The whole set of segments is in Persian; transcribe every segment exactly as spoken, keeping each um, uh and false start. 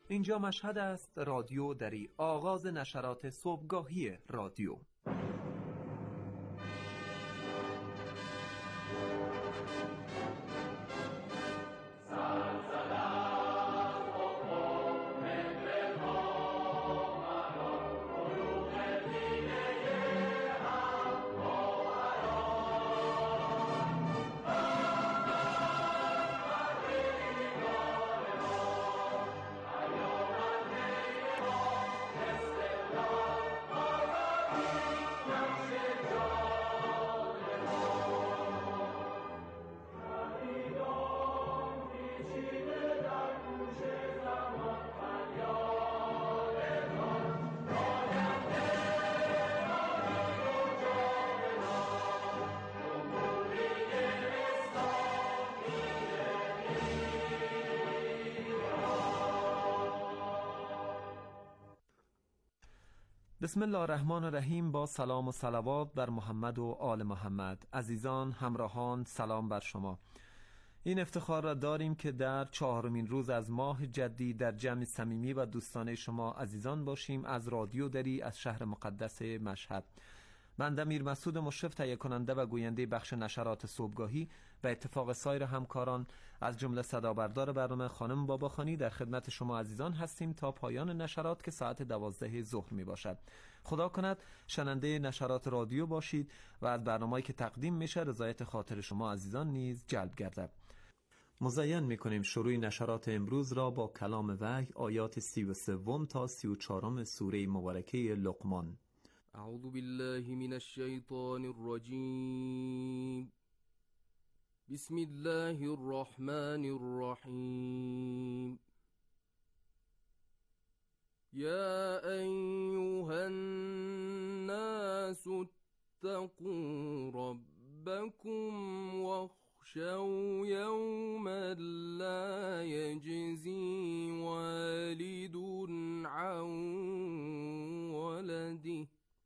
اینجا مشهد است، رادیو دری، آغاز نشرات صبحگاهی رادیو. بسم الله الرحمن الرحیم. با سلام و صلوات بر محمد و آل محمد. عزیزان همراهان، سلام بر شما. این افتخار را داریم که در چهارمین روز از ماه جدی در جمع صمیمی و دوستانه شما عزیزان باشیم از رادیو دری از شهر مقدس مشهد. من امیر مسعود مشرف، تهیه کننده و گوینده بخش نشرات صبحگاهی و اتفاق سایر همکاران از جمله صدابردار برنامه خانم باباخانی در خدمت شما عزیزان هستیم تا پایان نشرات که ساعت دوازده ظهر می باشد. خدا کند شنونده نشرات رادیو باشید و از برنامه‌ای که تقدیم میشه رضایت خاطر شما عزیزان نیز جلب گردد. مزین میکنیم شروع نشرات امروز را با کلام وحی آیات سی و سوم تا سی و چهارم سوره مبارکه لقمان. اعوذ بالله من الشیطان الرجیم. بسم الله الرحمن الرحیم. یا ایها الناس اتقوا ربکم واخشوا یوما لا یجزی والد عن ولده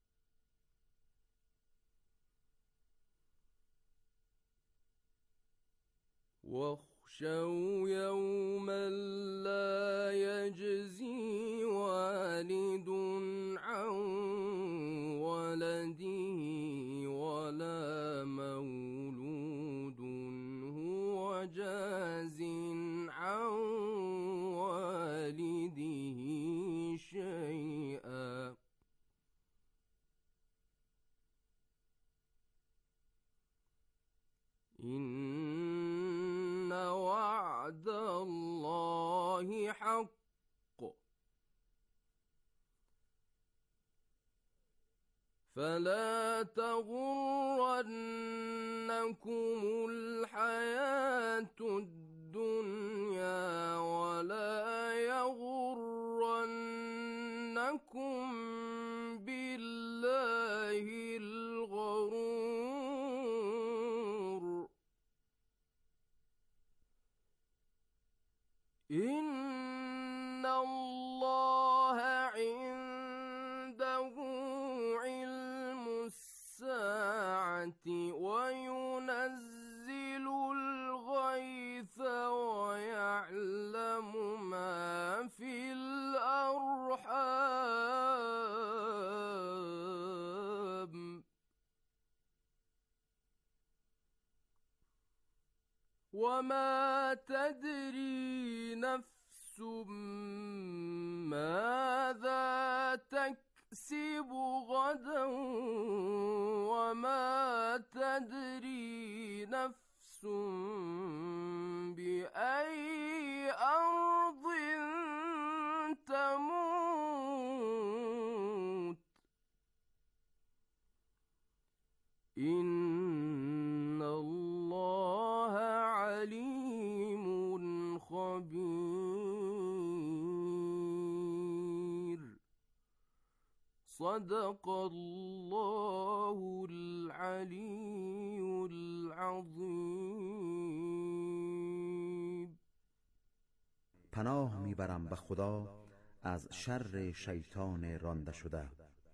واخشوا يوما لا يجزي والد عن ولده ولا مولود هو جاز عن والده شيئا إن وعد الله حق فلا تغرنكم الحياة الدنيا ولا يغرنكم بالله الغرور إن الله عنده علم الساعة وينزل الغيث ويعلم ما في الأرحام وما تدري نفس ماذا تكسب غدا وما تدري نفس بأي أرض تموت إن الله عليم خبير. صدق الله العلي العظيم. پناه میبرم به خدا از شر شیطان رانده شده.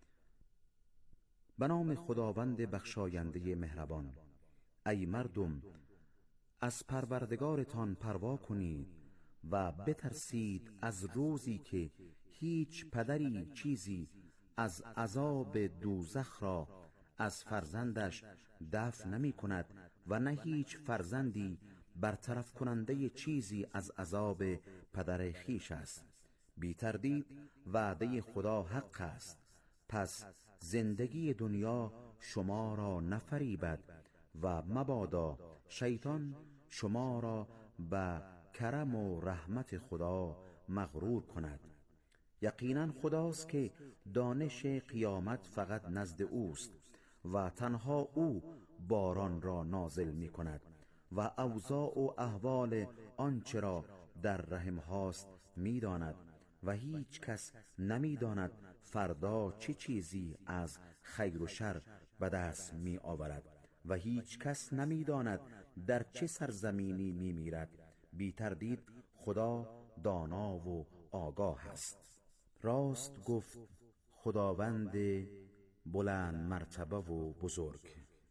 به نام خداوند بخشاینده مهربان. ای مردم، از پروردگارتان پروا کنید و بترسید از روزی که هیچ پدری چیزی از عذاب دوزخ را از فرزندش دفع نمی کند و نه هیچ فرزندی برطرف کننده چیزی از عذاب پدر خیش است. بی تردید وعده خدا حق است، پس زندگی دنیا شما را نفریبد و مبادا شیطان شما را به کرم و رحمت خدا مغرور کند. یقینا خداست که دانش قیامت فقط نزد اوست و تنها او باران را نازل می کند و اوضاع و احوال آنچه را در رحم هاست می داند و هیچ کس نمی داند فردا چه چیزی از خیر و شر به دست می آورد و هیچ کس نمی داند در چه سرزمینی می میرد. بی تردید خدا دانا و آگاه است. راست گفت خداوند بلند مرتبه و بزرگ.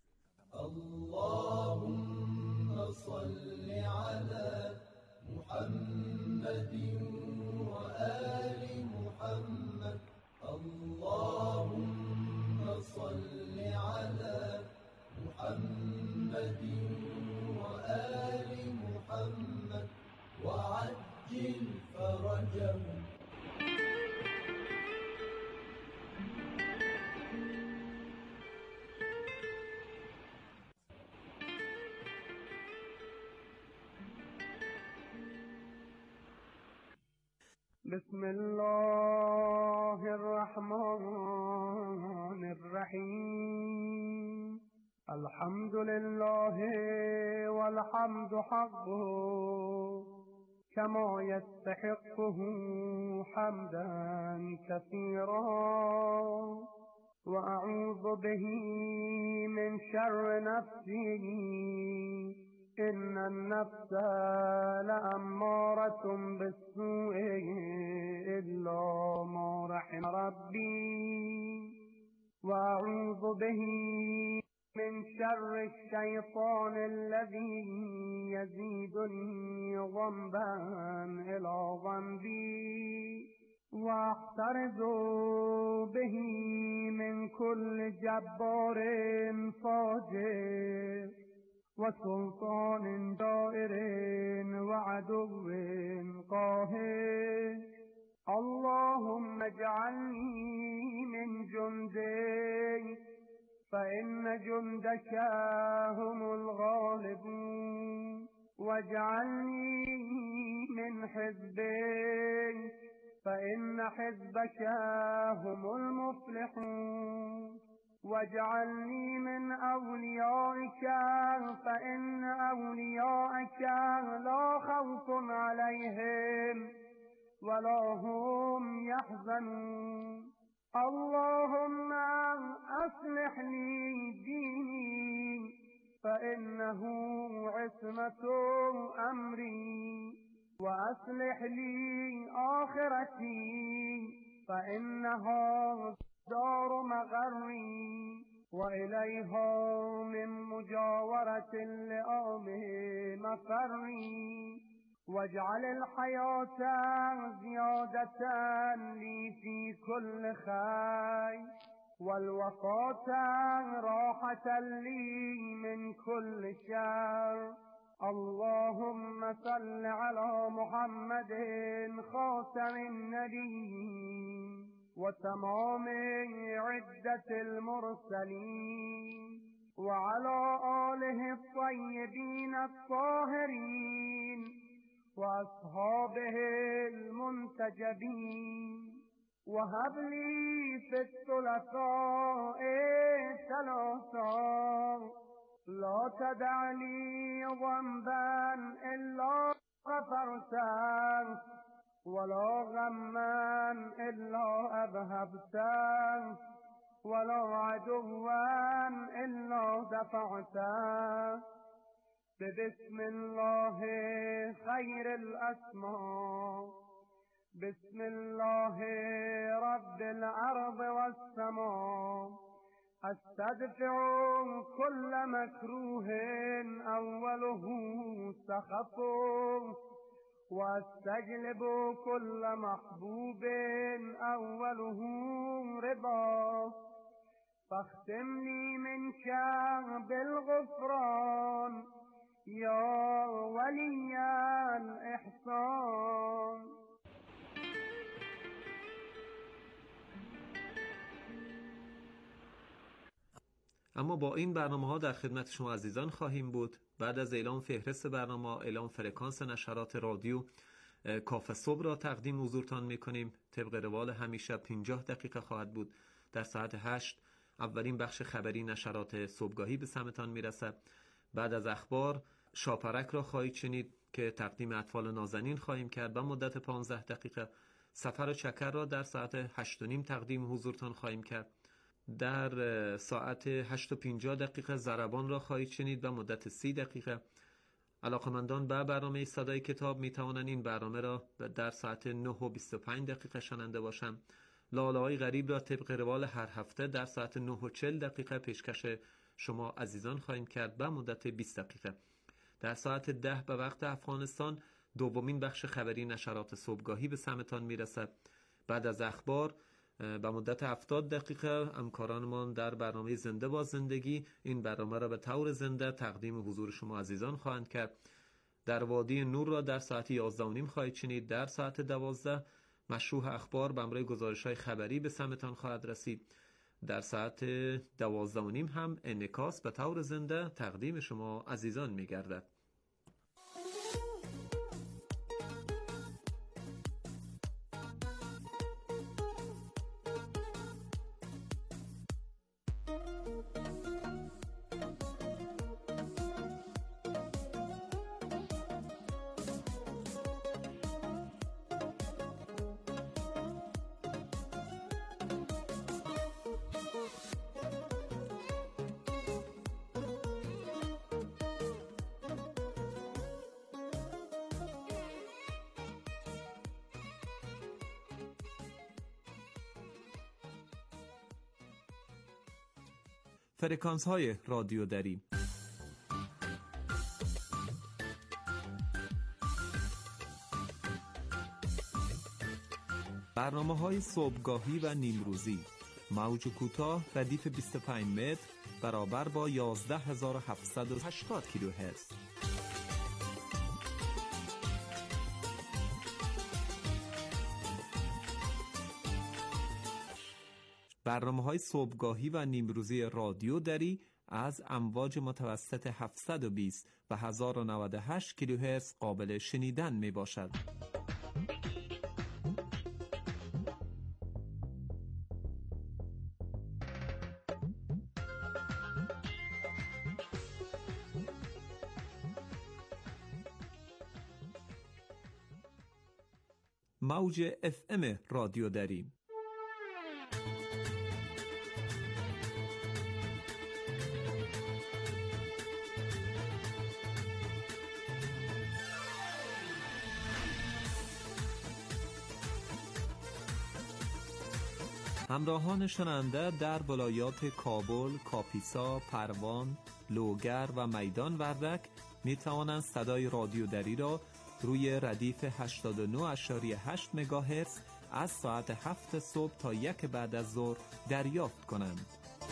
اللهم صل على محمد و آل محمد. اللهم صل على محمد و آل محمد و عجل فرجهم. بسم الله الرحمن الرحیم. الحمد لله والحمد حقه كما يستحقه حمدا كثيرا وأعوذ به من شر نفسي إن النفس لأمارة بالسوء إلا ما رحم ربي وأعوذ به من شر الشيطان الذي يزيدني ذنبا إلى ذنبي واحترز به من كل جبار فاجر وسلطان جائر وعدو قاهر. اللهم اجعلني من جندك فإن جندك هم الغالبون واجعلني من حزبك فإن حزبك هم المفلحون واجعلني من أوليائك فإن أوليائك لا خوف عليهم ولا هم يحزنون. اللهم أصلح لي ديني فإنه عصمة أمري وأصلح لي آخرتي فإنها دار مغري وإليها من مجاورة اللئام مفري واجعل الحياة زيادة لي في كل خير والوفاة راحة لي من كل شر. اللهم صل على محمد خاتم النبيين وتمام عدة المرسلين وعلى آله الطيبين الطاهرين وأصحابه المنتجبين. وهب لي في الثلاثاء ثلاثا لا تدع لي ذنبا إلا غفرته ولا غما إلا أذهبته ولا عدوا إلا دفعته. بسم الله خير الأسماء بسم الله رب الأرض والسماء استدفع كل مكروه أوله سخط واستجلب كل محبوب أوله رضا فاختم لي منك بالغفران يا ولي الإحسان. اما با این برنامه ها در خدمت شما عزیزان خواهیم بود. بعد از اعلام فهرست برنامه، اعلام فرکانس نشرات رادیو کاف صبح را تقدیم حضورتان میکنیم. طبق روال همیشه پنجاه دقیقه خواهد بود. در ساعت هشت اولین بخش خبری نشرات صبحگاهی به سمتان میرسد. بعد از اخبار شاپرک را خواهید شنید که تقدیم اطفال نازنین خواهیم کرد و مدت پانزده دقیقه. سفر و چکر را در ساعت هشت و نیم تقدیم حضورتان خواهیم کرد. در ساعت هشت و پنجاه دقیقه ضربان را خواهید شنید و مدت سی دقیقه. علاقمندان به برنامه صدای کتاب می توانند این برنامه را در ساعت نه و بیست و پنج دقیقه شنونده باشند. لاله‌های غریب را طبق روال هر هفته در ساعت نه و چهل دقیقه پیشکش شما عزیزان خواهیم کرد به مدت بیست دقیقه. در ساعت ده به وقت افغانستان دومین بخش خبری نشرات صبحگاهی به سمتان میرسد. بعد از اخبار به مدت هفتاد دقیقه همکارانمان در برنامه زنده با زندگی این برنامه را به طور زنده تقدیم حضور شما عزیزان خواهند کرد. در وادی نور را در ساعت یازده و نیم خواهید شنید. در ساعت دوازده مشروح اخبار به همراه گزارش‌های خبری به سمتان خواهد رسید. در ساعت دوازده و نیم هم انعکاس به طور زنده تقدیم شما عزیزان می‌گردد. فرکانس های رادیو دری. برنامه های صبحگاهی و نیمروزی، موج کوتاه ردیف بیست و پنج متر برابر با یازده هزار و هفتصد و هشتاد کیلوهرتز. برنامه‌های صبحگاهی و نیمروزی رادیو دری از امواج متوسط هفتصد و بیست و هزار و نود و هشت کیلوهرتز قابل شنیدن می باشد. موج اف ام رادیو دری. همراهان شنونده در ولایات کابل، کاپیسا، پروان، لوگر و میدان وردک می توانند صدای رادیو دری را روی ردیف هشتاد و نه و هشت مگاهرتز از ساعت هفت صبح تا یک بعد از ظهر دریافت کنند.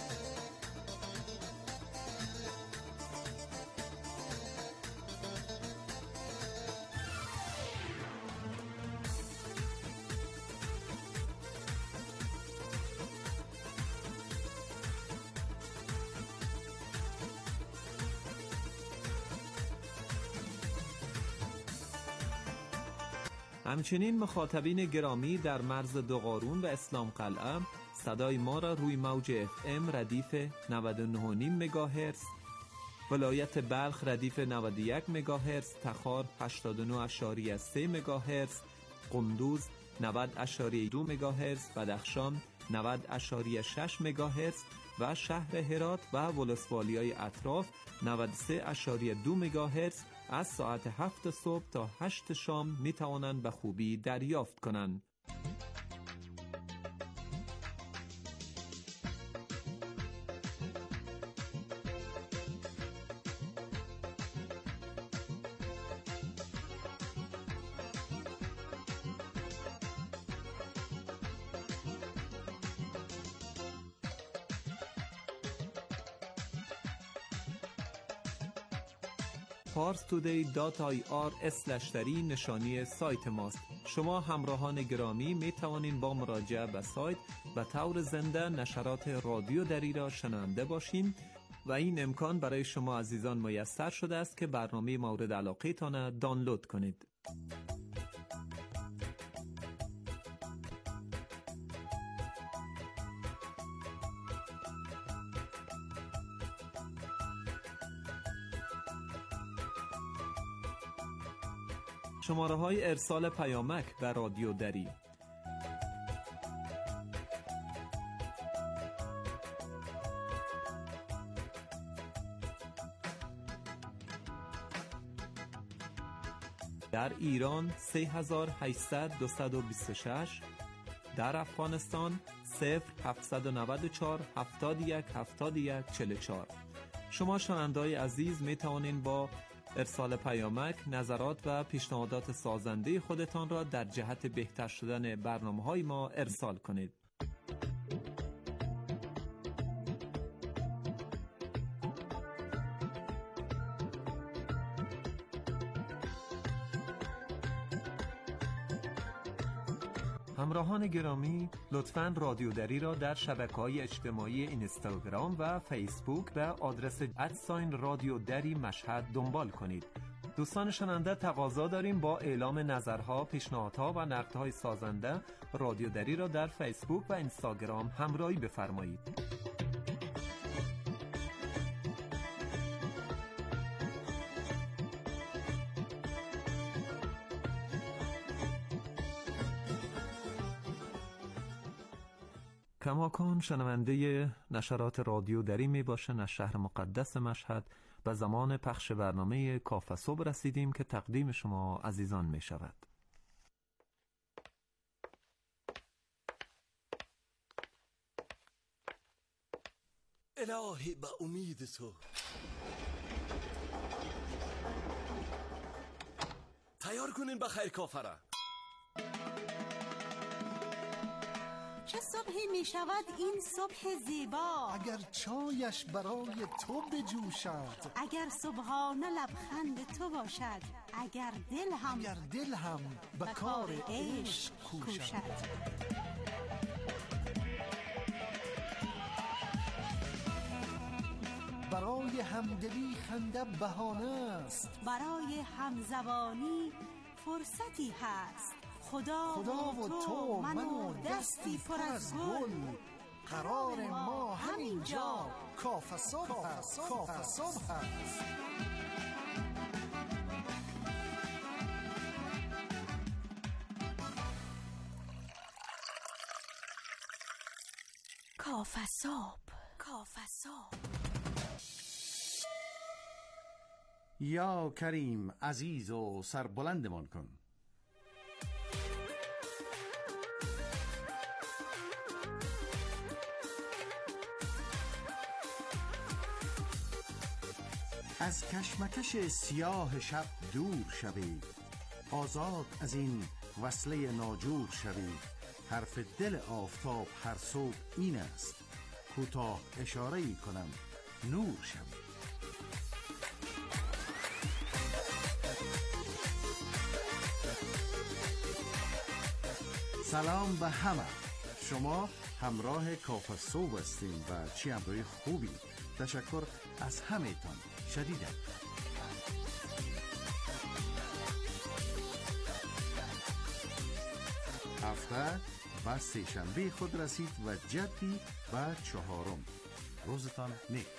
همچنین مخاطبین گرامی در مرز دوقارون و اسلام قلعه صدای ما را روی موج اف ام ردیف نود و نه و نیم مگاهرتز، ولایت بلخ ردیف نود و یک مگاهرتز، تخار هشتاد و نه و سه مگاهرتز، قندوز نود و دو مگاهرتز، بدخشان نود و شش مگاهرتز و شهر هرات و ولسوالیای اطراف نود و سه و دو مگاهرتز از ساعت هفت صبح تا هشت شام می توانند به خوبی دریافت کنند. پارس تودی دات آی آر اسلش دری نشانی سایت ماست. شما همراهان گرامی می توانید با مراجعه به سایت و طور زنده نشرات رادیو دری را شنونده باشین و این امکان برای شما عزیزان میسر شده است که برنامه مورد علاقه تان دانلود کنید. شماره های ارسال پیامک به رادیو دری: در ایران سه هزار و هشتصد دویست و بیست و شش، در افغانستان صفر هفتصد و نود و چهار هفتاد و یک هفتاد و یک چهل و چهار. شما شنونده‌های عزیز می توانید با ارسال پیامک نظرات و پیشنهادات سازنده خودتان را در جهت بهتر شدن برنامه‌های ما ارسال کنید. همراهان گرامی، لطفاً رادیو دری را در شبکه‌های اجتماعی اینستاگرام و فیسبوک به آدرس ادساین رادیو دری مشهد دنبال کنید. دوستان شنونده، تقاضا داریم با اعلام نظرها، پیشنهادها و نقدهای سازنده رادیو دری را در فیسبوک و اینستاگرام همراهی بفرمایید. کماکان شنونده نشرات رادیو دری می باشن از شهر مقدس مشهد به زمان پخش برنامه کافه صبح رسیدیم که تقدیم شما عزیزان می شود. الهی به امید تو تیار کنین بخیر کافه را. چه صبحی می شود این صبح زیبا، اگر چایش برای تو بجوشد، اگر صبحانه لبخند تو باشد، اگر دل هم اگر دل هم به کار عشق کوشد. برای همدلی خنده بهانه است، برای همزبانی فرصتی هست. خدا, خدا و تو من و دستی پر از گل، قرار ما همینجا کافه صبح است. کافه صبح است. کافه صبح، کافه صبح. یا کریم عزیز و سربلندمان کن. از کشمکش سیاه شب دور شوید، آزاد از این وصله ناجور شوید. حرف دل آفتاب هر صبح این است، کوتاه اشاره‌ای کنم نور شوید. سلام به همه، شما همراه کافه صبح هستین و چی همراهی خوبی. تشکر از همه تان شدیدم. هفته و سه شنبه خود رسید و جدی و چهارم. روزتان نیک.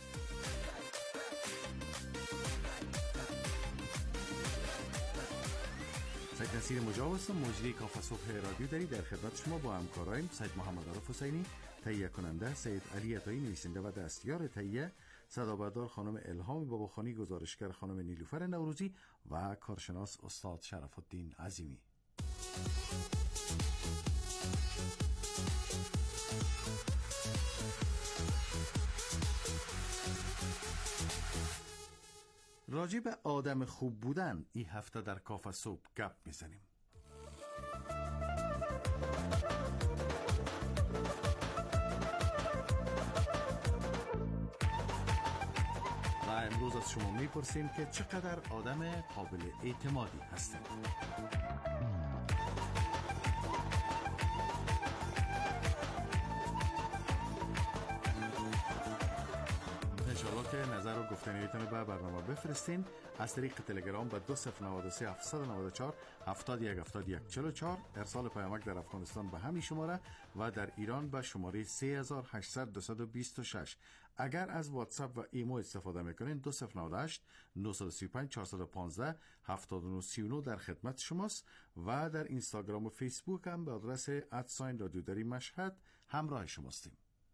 سید نصیر مجاوز، مجری کافه صبح رادیو دری، در خدمت شما با همکارایم سید محمد عارف حسینی تهیه کننده، سید علی عطایی نویسنده و دستیار تهیه، صدابردار خانم الهام باباخانی، گزارشگر خانم نیلوفر نوروزی و کارشناس استاد شرف الدین عظیمی. راجع به آدم خوب بودن این هفته در کافه صبح گپ میزنیم. و امروز از شما میپرسیم که چقدر آدم قابل اعتمادی هستید. انشاءالله که نظر و گفتنیتون به برنامه بفرستین از طریق تلگرام به دو صفر نود و سه هفتصد و نود و چهار هفتاد و یک هفتاد و یک چهل و چهار، ارسال پیامک در افغانستان به همین شماره و در ایران به شماره سه هزار و هشتصد دویست و بیست و شش. اگر از واتساپ و ایمو استفاده میکنین دو صفر نود و هشت نهصد و سی و پنج چهارصد و پانزده هفتاد و نه سی و نه در خدمت شماست و در اینستاگرام و فیسبوک هم به آدرس ادساین رادیو دری مشهد همراه شماستیم.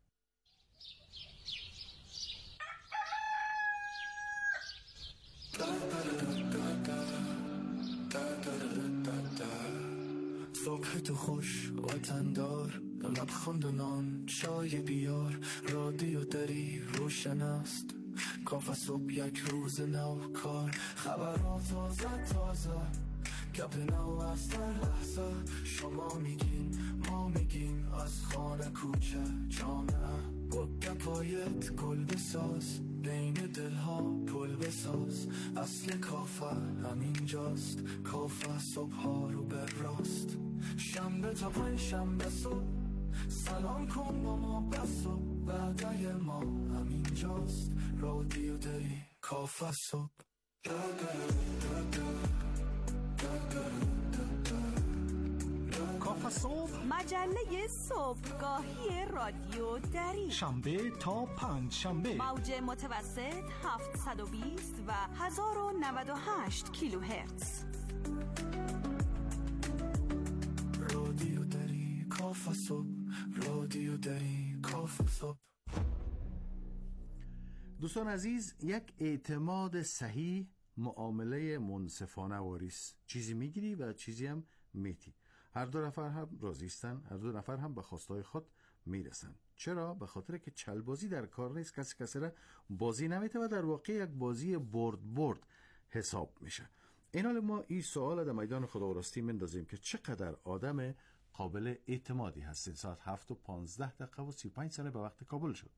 صبح تو خوش وطندار، لبخند و نان چای بیار، رادیو دری روشن است، کافه صبح یک روز نو کار، خبرها تازه تازه، گپ نو از در لحظه، شما میگین ما میگیم، از خانه کوچه جامعه، با گپایت گل بساز، بین دلها پل بساز، اصل کافه همینجاست، کافه صبح ها رو بر راست، شنبه تا پنج شنبه صبح، سلام کن با ما بس و بعدای ما همینجاست، رادیو دری کافه صبح. کافه صبح، مجله صبحگاهی رادیو دری، شنبه تا پنج شنبه، موج متوسط هفتصد و بیست و هزار و نود و هشت کیلوهرتز. رادیو دری کافه صبح، رادیو دری کافه صبح. دوستان عزیز، یک اعتماد صحیح معامله منصفانه واریست. چیزی میگیری و چیزی هم میتی. هر دو نفر هم راضی هستن، هر دو نفر هم به خواستهای خود میرسن. چرا؟ به خاطر که چلبازی در کار نیست، کسی کسی را بازی نمیته و در واقع یک بازی برد برد حساب میشه. این حال ما این سوال در میدان خداوندی مندازیم که چقدر آدم قابل اعتمادی هستین. ساعت هفت و پانزده دقیقه و سی و پنج ثانیه به وقت کابل شد.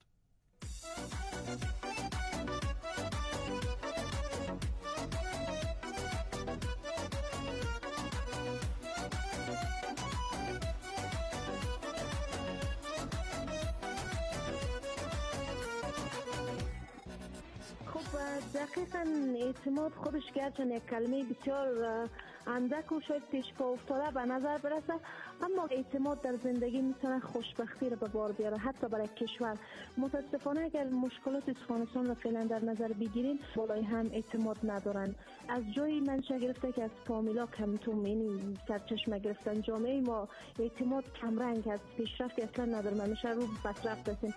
دقیقاً اعتماد خودش گرچه یک کلمه بسیار اندک و شاید پیش پا افتاده به نظر برسه، اما اعتماد در زندگی میتونه خوشبختی رو به بار بیاره، حتی برای کشور. متاسفانه اگر مشکلات افغانستان رو فعلا در نظر بگیریم، بالای هم اعتماد ندارن. از جایی منشأ گرفته که از فامیلا کمتون یعنی سرچشمه گرفتن، جامعه ما اعتماد کمرنگ است، پیشرفتی اصلا نداره، میشه رو بدرفت هستیم.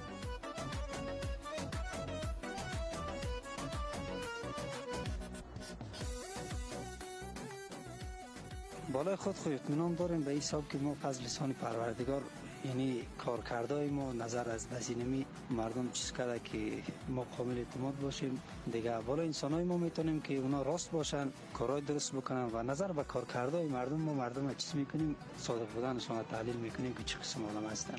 بالای خود خود اطمینان داریم به حساب که ما از لسان پروردگار، یعنی کارکردهای ما نظر از نزینمی مردم چیز کرده که ما قابل اعتماد باشیم دیگه. بالا انسانای ما میتونیم که اونا راست باشن، کارهای درست بکنن و نظر به کارکردهای مردم ما مردم چیز میکنیم، صادق بودنشون تحلیل میکنیم که چه قسم آدم هستن.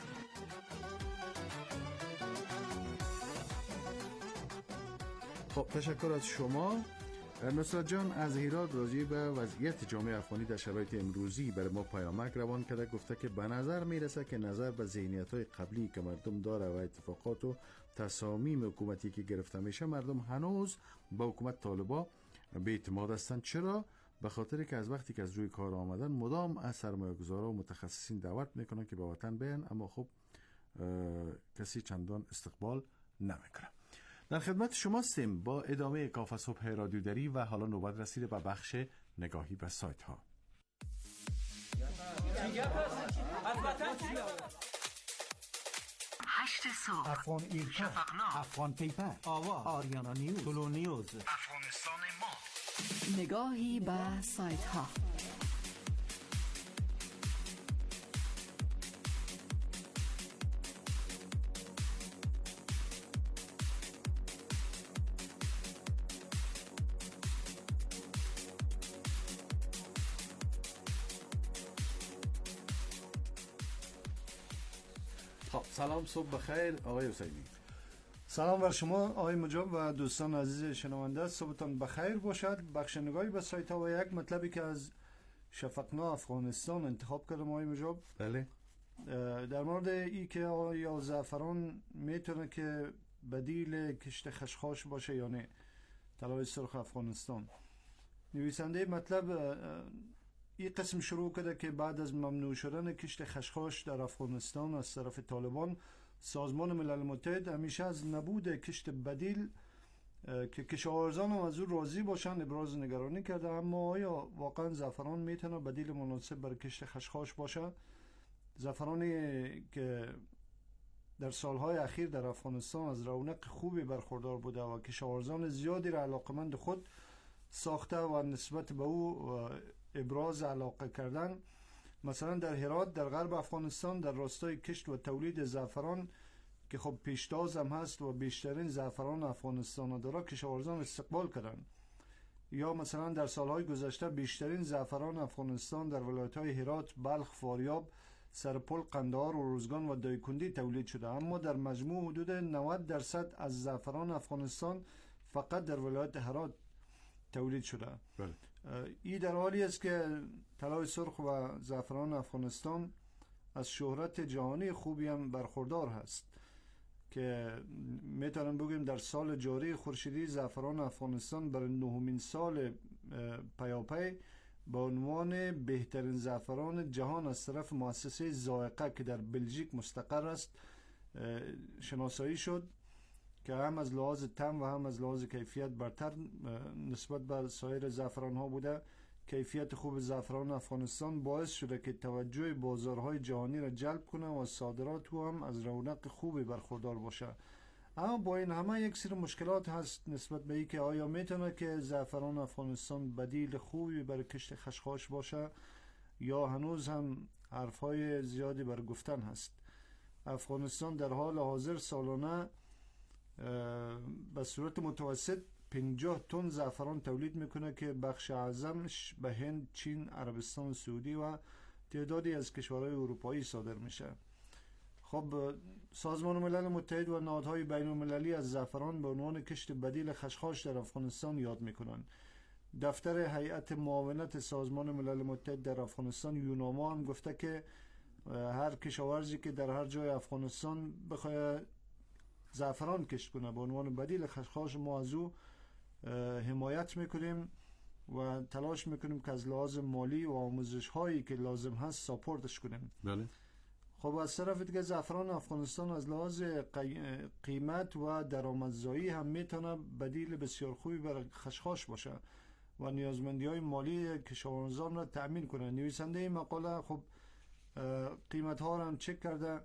خب تشکر از شما نصرت جان از هرات. راجع به وضعیت جامعه افغانی در شرایط امروزی برای ما پیامک روان کرده، گفته که به نظر میرسه که نظر به ذهنیت‌های قبلی که مردم داره و اتفاقات و تصامیم حکومتی که گرفته میشه، مردم هنوز با حکومت طالبا به اعتماد هستند. چرا؟ به خاطر که از وقتی که از روی کار آمدن مدام از سرمایه‌گذارا و متخصصین دعوت میکنن که به وطن بیان، اما خب کسی چندان استقبال نمیکنه. در خدمت شما هستیم با ادامه کافه صبح رادیو دری و حالا نوبت رسیده به بخش نگاهی به سایت ها. هشت صبح، افغان ایرپا، شفقنامه، افغان پیپر، آوا، آریانا نیوز، طلو نیوز، افغانستان ما. نگاهی به سایت ها. خب سلام، صبح بخیر آقای حسینی. سلام بر شما آقای مجاب و دوستان عزیز شنونده، صبحتان بخیر باشد. بخشنگاهی به سایت ها و یک مطلبی که از شفقنا افغانستان انتخاب کردم آقای مجاب. بله. در مورد ای که آیا زعفران میتونه که بدیل کشت خشخاش باشه یا نه، طلای سرخ افغانستان. نویسنده مطلب این قسم شروع کرده که بعد از ممنوع شدن کشت خشخاش در افغانستان از طرف طالبان، سازمان ملل متحد همیشه از نبود کشت بدیل که کشاورزان هم از او راضی باشن ابراز نگرانی کرده. اما آیا واقعا زعفران میتونه بدیل مناسب برای کشت خشخاش باشه؟ زعفرانی که در سالهای اخیر در افغانستان از رونق خوبی برخوردار بوده و کشاورزان زیادی را علاقمند خود ساخته و نسبت به او ابراز علاقه کردن. مثلا در هرات در غرب افغانستان در راستای کشت و تولید زعفران که خب پیشتاز هم هست و بیشترین زعفران افغانستان داره، کشاورزان استقبال کردن. یا مثلا در سالهای گذشته بیشترین زعفران افغانستان در ولایت‌های هرات، بلخ، فاریاب، سرپل، قندهار و روزگان و دایکندی تولید شده. اما در مجموع حدود نود درصد از زعفران افغانستان فقط در ولایت هرات تولید شده. بله. این در حالی است که طلای سرخ و زعفران افغانستان از شهرت جهانی خوبی هم برخوردار هست که میتونم بگیم در سال جاری خورشیدی زعفران افغانستان برای نهمین سال پیاپی به عنوان بهترین زعفران جهان از طرف مؤسسه ذائقه که در بلژیک مستقر است شناسایی شد که هم از لحاظ طعم و هم از لحاظ کیفیت برتر نسبت به سایر زعفران ها بوده. کیفیت خوب زعفران افغانستان باعث شده که توجه بازارهای جهانی را جلب کنه و صادرات او هم از رونق خوبی برخوردار باشه. اما با این همه یک سری مشکلات هست نسبت به اینکه آیا میتونه که زعفران افغانستان بدیل خوبی برای کشت خشخاش باشه یا هنوز هم حرفهای زیادی بر گفتن هست. افغانستان در حال حاضر سالانه به صورت متوسط پنجاه تن زعفران تولید میکنه که بخش اعظمش به هند، چین، عربستان سعودی و تعدادی از کشورهای اروپایی صادر میشه. خب سازمان ملل متحد و نهادهای بین المللی از زعفران به عنوان کشت بدیل خشخاش در افغانستان یاد میکنن. دفتر هیئت معاونت سازمان ملل متحد در افغانستان یوناما هم گفته که هر کشاورزی که در هر جای افغانستان بخواد زعفران کشت کنه به عنوان بدیل خشخاش، ما از او حمایت میکنیم و تلاش میکنیم که از لحاظ مالی و آموزش هایی که لازم هست ساپورتش کنیم. بله. خب از طرف دیگه زعفران افغانستان از لحاظ قیمت و درآمدزایی هم میتونه بدیل بسیار خوبی برای خشخاش باشه و نیازمندی های مالی کشاورزان را تأمین کنه. نویسنده این مقاله خب قیمت ها را هم چک کرده،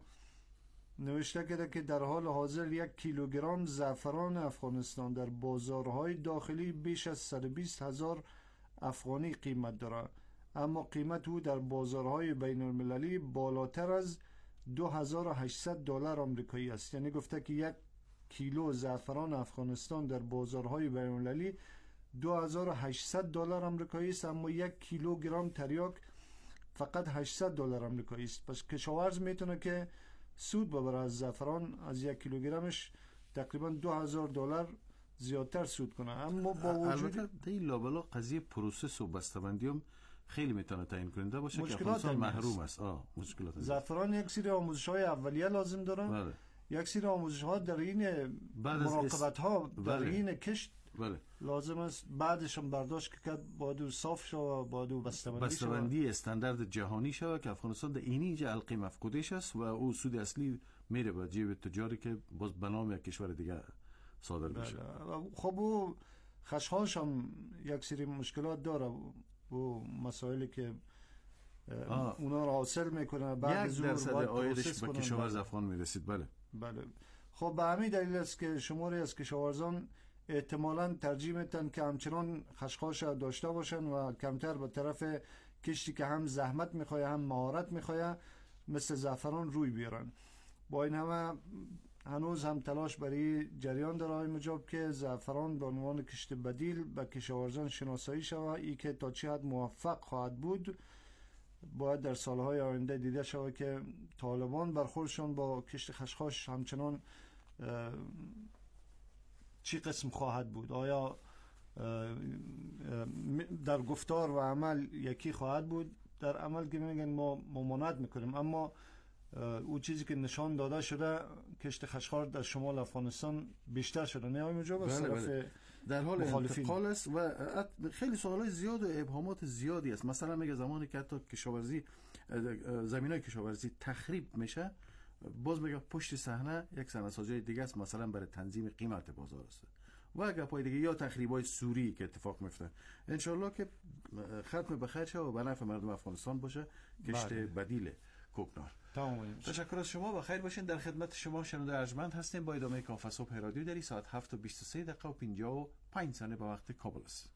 نوشته کرده که در حال حاضر یک کیلوگرم زعفران افغانستان در بازارهای داخلی بیش از صد و بیست هزار افغانی قیمت دارد، اما قیمت او در بازارهای بین المللی بالاتر از دو هزار و هشتصد دلار آمریکایی است. یعنی گفته که یک کیلو زعفران افغانستان در بازارهای بین المللی دو هزار و هشتصد دلار آمریکایی است، اما یک کیلوگرم تریاک فقط هشتصد دلار آمریکایی است. پس کشاورز میتونه که سود ببره از زعفران، از یک کیلوگرمش تقریبا دو هزار دلار زیادتر سود کنه. اما با وجود البته این لابلا قضیه پروسس و بسته‌بندی هم خیلی میتونه تعیین کننده باشه که افغانستان محروم است. آه مشکلات زعفران یک سری آموزش‌های اولیه لازم داره. بله. یک سری آموزش‌ها در این مراقبت‌ها در این کشت بله. لازم است. بعدش هم برداشت که کرد باید صاف شو و باید بسته‌بندی شو. بسته‌بندی استاندارد جهانی شود که افغانستان در اینی جا القی مفقودش است و او سود اصلی میره به جیب تجاری که باز به نام یک کشور دیگه صادر میشه. خب او خشخاش هم یک سری مشکلات داره و مسائلی که اونا را حاصل میکنه بعد یک درصد عایدش به کشاورز افغان میرسید. بله بله. خب به همین دلیل است که شماری از کشاورزان احتمالاً ترجیح میدن که همچنان خشخاش داشته باشن و کمتر به طرف کشتی که هم زحمت میخواد هم مهارت میخواد مثل زعفران روی بیارن. با این همه هنوز هم تلاش برای جریان داره های مجاب که زعفران به عنوان کشت بدیل به کشاورزان شناسایی شود. ای که تا چه حد موفق خواهد بود باید در سالهای آینده دیده شود که طالبان برخوردشان با کشت خشخاش همچنان چی قسم خواهد بود؟ آیا در گفتار و عمل یکی خواهد بود؟ در عمل که میگن ما ممانعت میکنیم، اما او چیزی که نشان داده شده کشت خشخار در شمال افغانستان بیشتر شده، نه آقای مجاب؟ از بله طرف بله. در حال مخالفین. انتقال است و خیلی سوالای زیاد و ابهامات زیادی است. مثلا میگه زمانی که حتی کشاورزی زمینای کشاورزی تخریب میشه، باز میگه پشت صحنه یک صنعت‌سازی دیگه است، مثلا برای تنظیم قیمت بازار است و گپای دیگه، یا تخریبای سوری که اتفاق میفته. انشالله که ختم بخیر شه و به نفع مردم افغانستان باشه. کشت بله. بدیل کوکنار. تمام. تشکر از شما و خیر باشین. در خدمت شما شنونده ارجمند هستیم با ادامه کافه صبح رادیو در ساعت هفت و بیست و سه دقیقه و پنجاه و پنج ثانیه به وقت کابل است.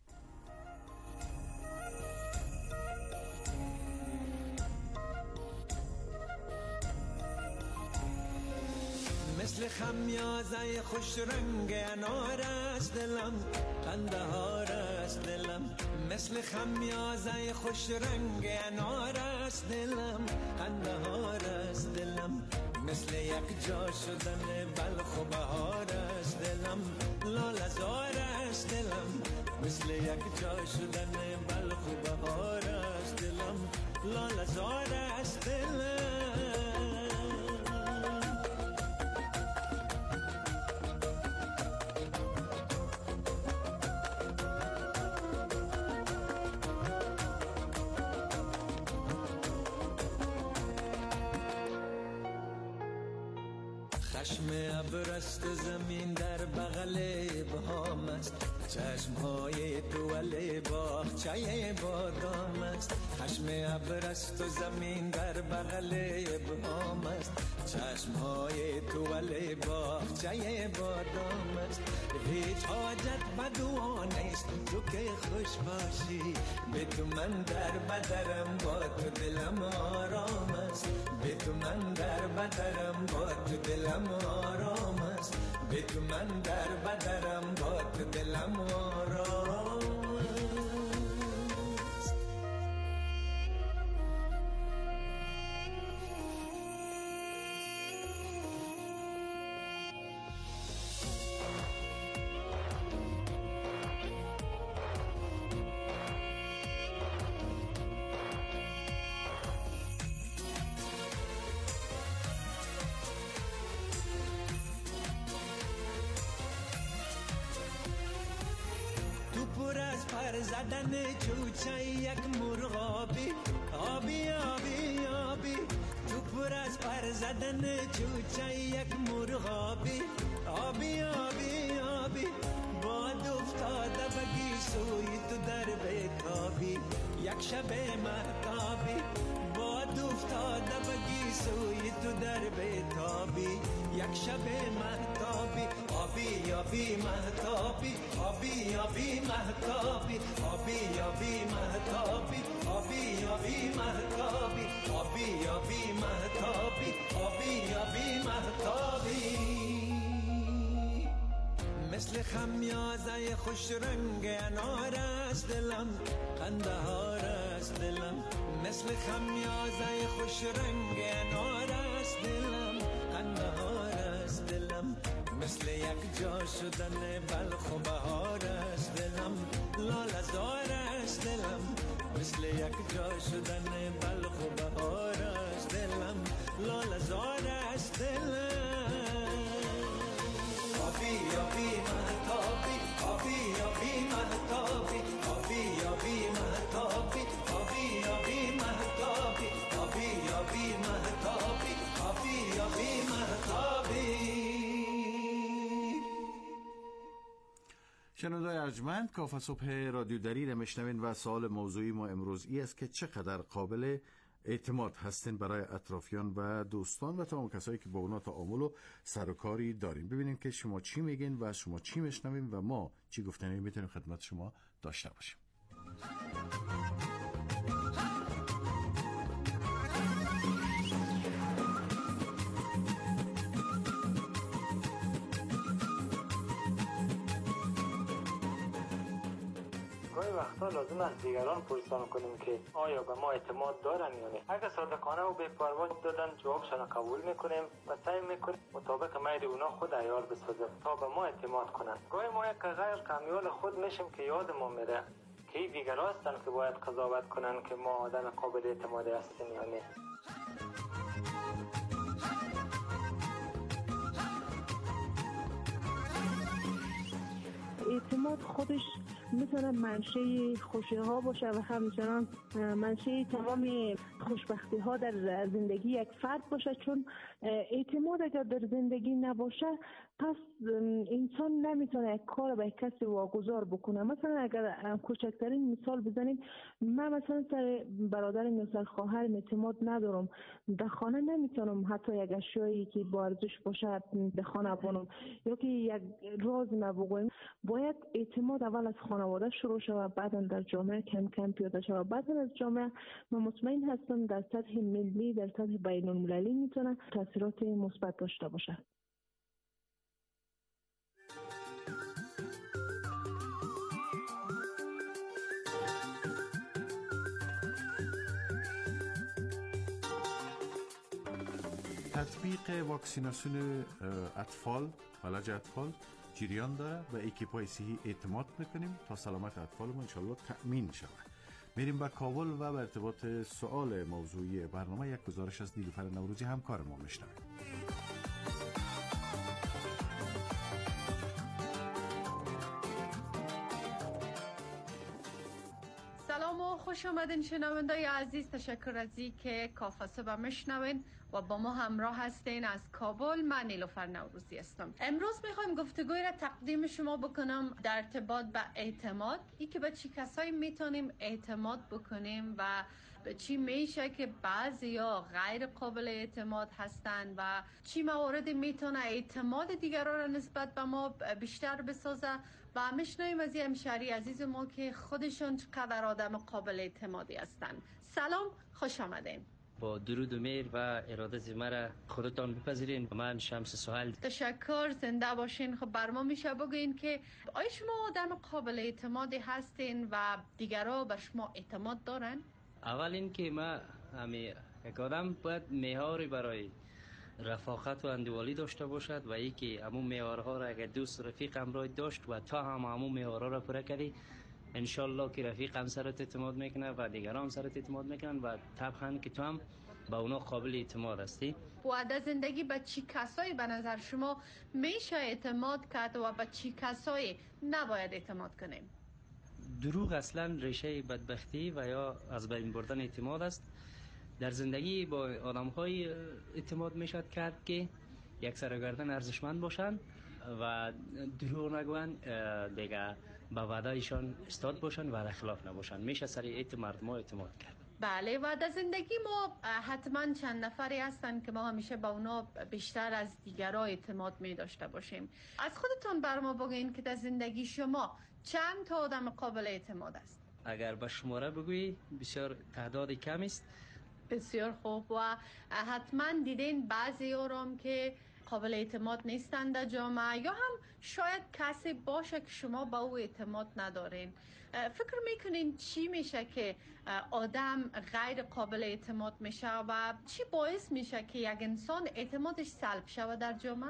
مثل خمیازه خوش رنگ انار است دلم، قندهار است دلم. مثل خمیازه خوش رنگ انار است دلم، قندهار است دلم. مثل یک جا شدن بلخ و بهار است دلم، لاله زار است دلم. مثل یک جا شدن بلخ و بهار است دلم، لاله زار است دلم. چشم ابرست زمین در بغل ابهام است، چشمهای دول باغچه بادام است. چشم ابرست زمین در بغل ابهام است، چشمهای دول باغچه بادام است. هیچ حاجت بدو نیست تو که خوش باشی، به تو من در بدرم با تو دلم آرام است. به تو من در بدرم با تو دلم آرام است. به تو من در بدرم با تو دلم آرام است. پر از پر زدن چوچه یک مرغابی، آبی آبی آبی. تو پر از پر زدن چوچه یک مرغابی، آبی آبی آبی. باد افتاده بگی سوی تو در بیتابی، یک شب مهتابی. باد افتاده بگی سوی تو در بیتابی، یک شب مهتابی. آبی آبی مهتابی، آبی آبی مهتابی، آبی آبی مهتابی، آبی آبی مهتابی، آبی آبی مهتابی، آبی آبی مهتابی. مثل خمیازه خوش رنگ انار است دلم، قندهار است دلم. مثل خمیازه خوش رنگ انار است دلم، قندهار است دلم. مثل یک جا شدن بلخ و بهار است دلم، لاله زار است دلم. مثل یک جا شدن بلخ و بهار است دلم، لاله زار است دلم. آبی آبی مهتابی، آبی آبی مهتابی، آبی آبی مهتابی، آبی آبی مهتابی، آبی آبی مهتابی، آبی آبی مهتابی. شنونده‌های ارجمند، کافه صبح رادیو دری میشنوین و سوال موضوعی ما امروز ای است که چقدر قابل اعتماد هستین برای اطرافیان و دوستان و تمام کسایی که با اونا تعامل و سر و کاری داریم. ببینیم که شما چی میگین و شما چی میشنویم و ما چی گفتنی میتونیم خدمت شما داشته باشیم. گاهی وقتا لازم است دیگران پرسان کنیم که آیا به ما اعتماد دارن یا نه. اگر صادقانه و بی‌پروا دادن جوابشان قبول میکنیم و سعی میکنیم مطابق میل اونا خود عیار بسازیم تا به ما اعتماد کنند. گاهی ما یک غیر کمیال خود میشیم که یادمون میره که این دیگر هستن که باید قضاوت کنن که ما آدم قابل اعتماد هستیم یا نه. اعتماد خودش میتونه منشأ خوشی ها باشه و همچنان منشأ تمام خوشبختی ها در زندگی یک فرد باشه، چون اعتماد اگر در زندگی نباشه پس انسان نمیتونه یک کار به کسی واگذار بکنه. مثلا اگر کوچکترین مثال بزنیم، من مثلا سر برادرم یا سر خواهرم اعتماد ندارم، در خانه نمیتونم حتی یک اشیایی که با ارزش باشه به خانه بونم یا که یک راز نبگویم. باید اعتماد اول از خانواده شروع شود، بعدا در جامعه کم کم پیاده شود، بعدا از جامعه. من مطمئن هستم در سطح ملی، در سطح بین المللی میتونه تاثیرات مثبت داشته باشه. تطبیق واکسیناسیون اطفال، فلج اطفال جریان داره و اکیپای صحی اعتماد میکنیم تا سلامت اطفالمون انشالله تأمین شود. میریم به کابل و به ارتباط سوال موضوعی برنامه یک گزارش از نیلوفر نوروزی همکار ما میشنویم. سلام و خوش آمدین شنوندای عزیز. تشکر از این که کافه صبح میشنوین و با ما همراه هستین. از کابل من نیلوفر نوروزی هستم. امروز میخوایم گفتگوی را تقدیم شما بکنم در ارتباط به اعتماد، ای که به چی کسایی میتونیم اعتماد بکنیم و به چی میشه که بعضیا غیر قابل اعتماد هستن و چی مواردی میتونه اعتماد دیگران را نسبت به ما بیشتر بسازه. و میشنویم از این همشهری عزیز ما که خودشون چقدر آدم قابل اعتمادی هستن. سلام، خوش آمدین. با درود و مهر و اراده زمره خودتان بپذیرین. من شمس سهیل. تشکر، زنده باشین. خب بر ما میشه بگوین که آیا شما آدم قابل اعتمادی هستین و دیگرها بر شما اعتماد دارن؟ اول این که ما همی یک آدم باید معیاری برای رفاقت و اندوالی داشته باشد و ای که همون معیارها را اگر دوست رفیق همراه داشت و تا هم همون معیارها را پوره کردی، انشالله که رفیق هم سرت اعتماد میکنه و دیگران هم سرت اعتماد میکنن و طبعا که تو هم با اونا قابل اعتماد هستی. و در زندگی به چی کسایی به نظر شما میشه اعتماد کرد و به چی کسایی نباید اعتماد کنیم؟ دروغ اصلا ریشه بدبختی و یا از بین بردن اعتماد است. در زندگی با آدم‌های اعتماد میشد کرد که یک سرگردن ارزشمند باشند و دروغ نگوین، دیگه به وعده ایشان استاد باشند و خلاف نباشند. میشه سر اعتماد ما اعتماد کرد. بله، و در زندگی ما حتما چند نفری هستن که ما همیشه با اونا بیشتر از دیگرها اعتماد می داشته باشیم. از خودتون بر ما بگین که در زندگی شما چند تا آدم قابل اعتماد است؟ اگر به شماره بگویی بسیار تعداد کمی است. بسیار خوب. و حتما دیدین بعضی آرام که قابل اعتماد نیستند در جامعه، یا هم شاید کسی باشه که شما با او اعتماد ندارین. فکر میکنین چی میشه که آدم غیر قابل اعتماد میشه و چی باعث میشه که یک انسان اعتمادش سلب شود در جامعه؟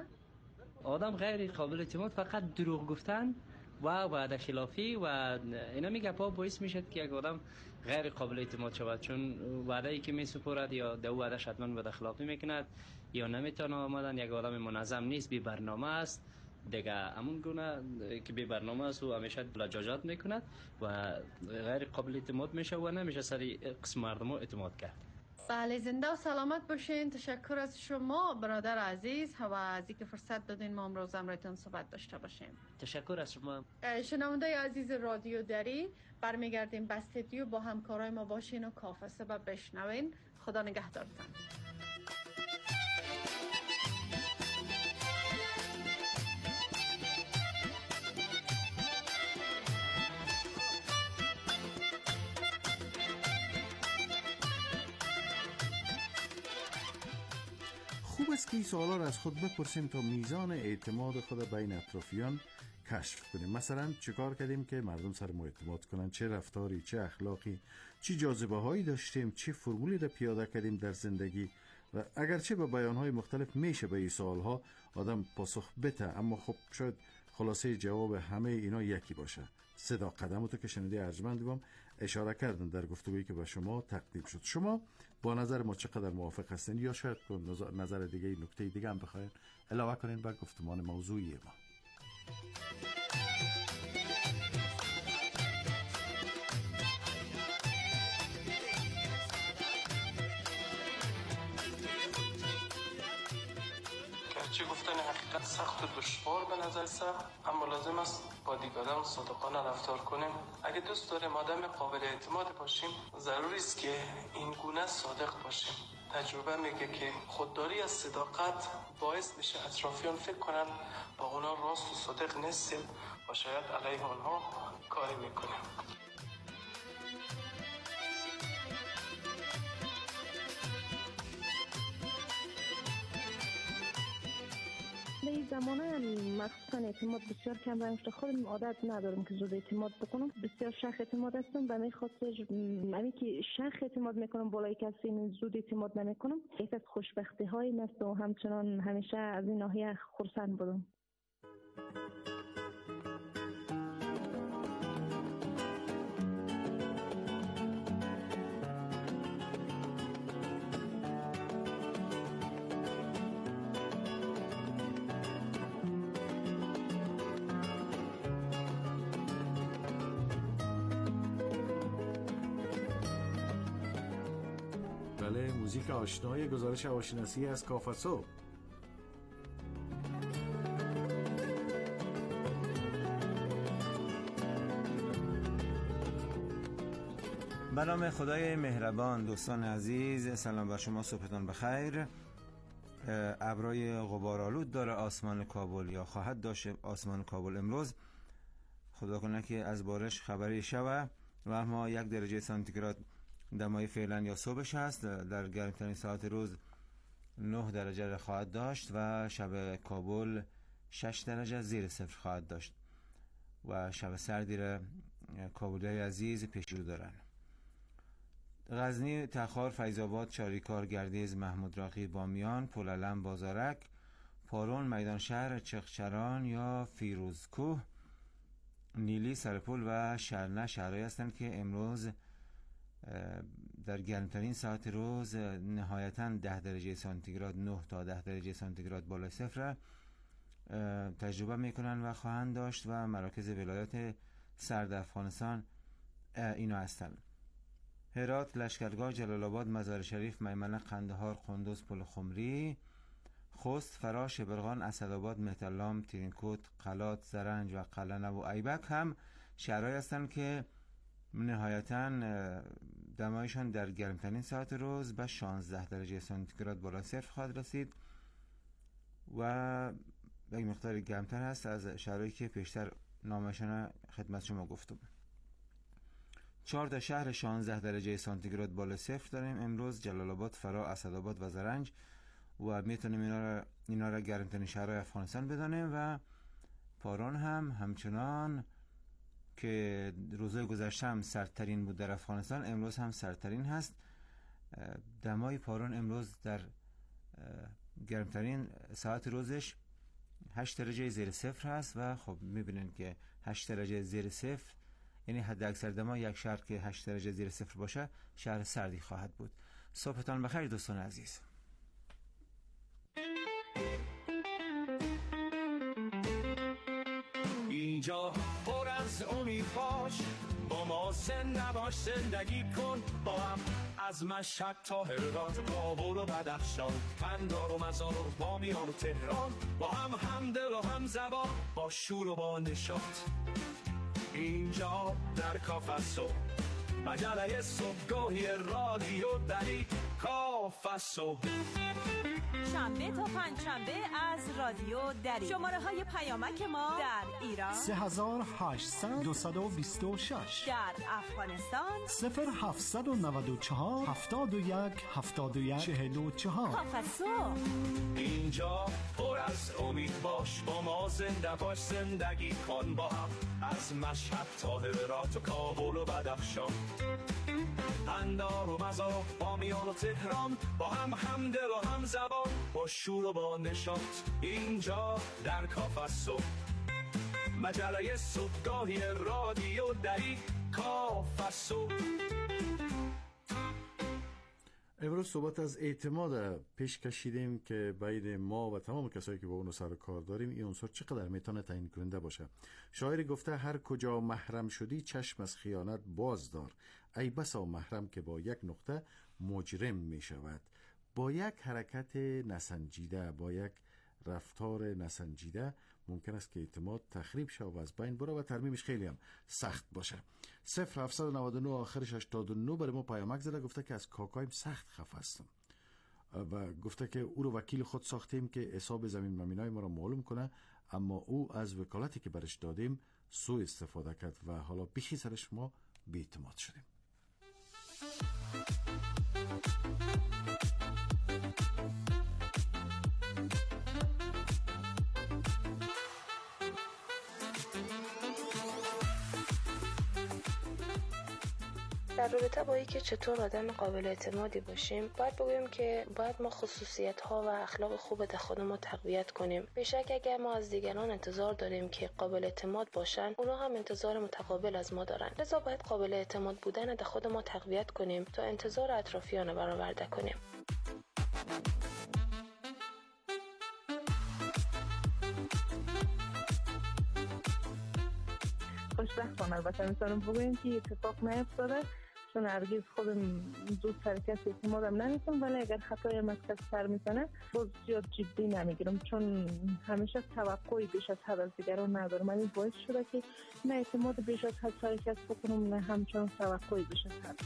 آدم غیر قابل اعتماد فقط دروغ گفتن و وعده خلافی و اینا میگه پا باعث میشه که یک آدم غیر قابل اعتماد شود، چون وعده ای که میسپرد یا دو وعده حتما وعده خلافی میکند یا نمیتونه آمدن. یک آدم منظم نیست، بی برنامه است دیگه، همون گونه که بی برنامه است و همیشه لجاجت میکند و غیر قابل اعتماد میشه و نمیشه سر قسم مردم اعتماد کرد. بله، زنده و سلامت باشین. تشکر از شما برادر عزیز و از اینکه فرصت دادین ما امروز امرایتون صحبت داشته باشیم. تشکر از شما. شنونده عزیز رادیو دری، برمیگردیم به استودیو با همکارای ما باشین و کافه صبح بشنوین. خدا نگهدارتان. خوب است که این سوالا را از خود بپرسیم تا میزان اعتماد خود بین اطرافیان کشف کنیم. مثلا چیکار کردیم که مردم سر ما اعتماد کنن، چه رفتاری، چه اخلاقی، چه جاذبه هایی داشتیم، چه فرمولی را پیاده کردیم در زندگی. و اگرچه با بیان های مختلف میشه به این سوال ها آدم پاسخ بده، اما خب شاید خلاصه جواب همه اینا یکی باشه. صدا قدمتو که شنیده ارجمند بام اشاره کردن در گفتگویی که به شما تقدیم شد. شما با نظر ما چقدر موافق هستین یا شاید نظر دیگه نکته دیگه هم بخواید علاوه کنین بر گفتمان موضوعی ما؟ گرچه گفتن حقیقت سخت و دشوار به نظر سخت، اما لازم است با دیگران صادقانه رفتار کنیم. اگه دوست داریم آدم قابل اعتماد باشیم، ضروری است که این گونه صادق باشیم. تجربه میگه که خودداری از صداقت باعث میشه اطرافیان فکر کنن با اونا راست و صادق نیستیم و شاید علیه آنها کاری میکنیم. به این زمانه مخصوصا اعتماد بسیار کم رنگ شده. خودم عادت ندارم که زود اعتماد بکنم، بسیار شخص اعتماد هستم. به می خاطر همین که شخص اعتماد میکنم بالای کسی زود اعتماد نمیکنم، یک از خوشبختی های است و همچنان همیشه از این ناحیه خرسند بودم. بله، موزیک آشنای گزارش هواشناسی از کافاسو. به نام خدای مهربان. دوستان عزیز، سلام بر شما، صبحتون بخیر. ابرای غبارآلود داره آسمان کابل یا خواهد داشت آسمان کابل امروز. خدا کنه که از بارش خبری شوه و اما یک درجه سانتیگراد دمای فعلا یا صبحش هست. در گرمترین ساعت روز نه درجه خواهد داشت و شب کابل شش درجه زیر صفر خواهد داشت و شب سردی را کابلیای عزیز پیش رو دارن. غزنی، تخار، فیض آباد، چاریکار، گردیز، محمود راقی، بامیان، پلعلم، بازارک، پارون، میدان شهر، چغچران یا فیروزکوه، نیلی، سرپل و شرنه شهرهایی هستند که امروز در گرمترین ساعت روز نهایتاً ده درجه سانتیگراد، نه تا ده درجه سانتیگراد بالای صفر تجربه میکنن و خواهند داشت و مراکز ولایات سرد افغانستان اینا هستند: هرات، لشکرگاه، جلال آباد، مزار شریف، میمنه، قندهار، قندوز، پل خمری، خوست، فرا، شبرغان، اسدآباد، مهترلام، ترینکوت، قلات، زرنج و قلعه و ایبک هم شهرهایی هستند که نهایتاً دمایشان در گرمترین ساعت روز به شانزده درجه سانتیگراد بالا صفر خواهد رسید و یک مقدار گرمتر هست از شهرهایی که پیشتر نامشان خدمت شما گفتم. چهار تا شهر شانزده درجه سانتیگراد بالا صفر داریم امروز: جلال آباد، فرا، اسدآباد و زرنج، و میتونیم اینا را اینا را گرمترین شهرهای افغانستان بدانیم. و پارون هم همچنان که روزهای گذشته هم سردترین بود در افغانستان، امروز هم سردترین هست. دمای پارون امروز در گرمترین ساعت روزش هشت درجه زیر صفر هست و خب میبینید که هشت درجه زیر صفر یعنی حد اکثر دما یک شهر که هشت درجه زیر صفر باشه شهر سردی خواهد بود. صبحتان بخیر دوستان عزیز. اینجا پر از امید باش، با ما زنده باش، زندگی کن با هم، از مشهد تا هرات، کابل و بدخشان، قندهار و مزار و بامیان و تهران، با هم همدل و هم زبان، با شور و با نشاط. اینجا در کافاسو، مجله صبحگاهی رادیو دری کافاسو. شنبه تا پنجشنبه از رادیو دری. شماره های پیامک ما در ایران سه هزار و هشتصد دویست و بیست و شش، در افغانستان صفر هفتصد و نود و چهار هفتاد و یک هفتاد و یک چهل و چهار. کافسو اینجا پر از امید باش، با ما زنده باش، زندگی کن با هم، از مشهد تا هرات و کابل و بدخشان، اندار و مزار، بامیان و تهران، با هم همدل و هم زبان، با شور و با نشاط. اینجا در کافسو، مجله صبحگاهی رادیو دری. کافسو. امروز صحبت از اعتماد پیش کشیدیم که بین ما و تمام کسایی که با اونو سر کار داریم این عنصر چقدر میتونه تعیین کننده باشه. شاعری گفته هر کجا محرم شدی چشم از خیانت باز دار، ای بسا محرم که با یک نقطه مجرم می شود. با یک حرکت نسنجیده، با یک رفتار نسنجیده ممکن است که اعتماد تخریب شه و از بین بره و ترمیمش خیلی هم سخت باشه. صفر هفتصد و نود و نه آخرش هشتاد و نه برای ما پیامک زده، گفته که از کاکایم سخت خفه هستم و گفته که او رو وکیل خود ساختیم که حساب زمین ممینای ما رو معلوم کنه، اما او از وکالتی که برش دادیم سوء استفاده کرد و حالا بیخی سرش ما بی‌اعتماد شدیم. در رابطه با اینکه چطور آدم قابل اعتمادی باشیم، باید بگوییم که باید ما خصوصیت ها و اخلاق خوب در خود ما تقویت کنیم. بیشک اگر ما از دیگران انتظار داریم که قابل اعتماد باشن، اونا هم انتظار متقابل از ما دارن. لذا باید قابل اعتماد بودن در خود ما تقویت کنیم تا انتظار اطرافیان برآورده کنیم. خوشبختانه البته میتونم بگویم که اتفاق نیفتاده، چون هرگز خودم زود سر کسی اعتمادم نمیکنم، ولی اگر خطای از کسی سر میکنه باز زیاد جدی نمیگیرم، چون همیشه توقعی بیش از حد از دیگران ندارم. این باعث شده که نه اعتماد بیش از حد سر کسی بکنم، نه همچنان توقعی بیش از حد.